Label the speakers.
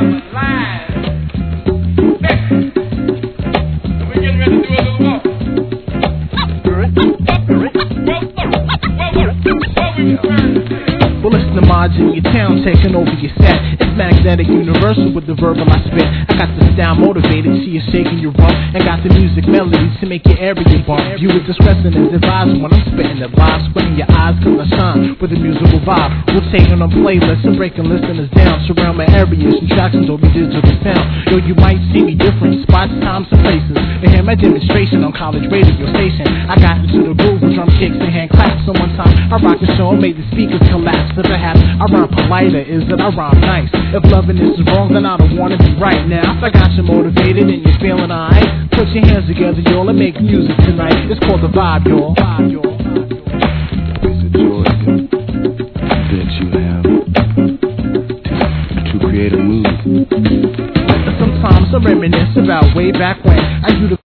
Speaker 1: Well, it's the mods in your town taking over your set. It's magnetic, universal with the verbal I spit. I got the style motivated, see you shaking your rump, and got the music melodies to make your area bump. You with discretion is advised when I'm spitting the vibes, sweating your eyes cause I shine with a musical vibe. Rotating on playlists and breaking listeners down. Surround my areas and tracks and Dolby Digital sound. Yo, you might see me different spots, times, and places. And hear my demonstration on college radio station. I got into the groove with drum kicks and hand claps. So one time I rocked the show and made the speakers collapse. So perhaps I rhyme politer, is that I rhyme nice. If loving this is wrong, then I don't wanna be right now. If I got you motivated and you're feeling alright, put your hands together, y'all, and make music tonight. It's called the vibe, y'all.
Speaker 2: It's a joy that you have to create a mood.
Speaker 1: Sometimes I reminisce about way back when I used to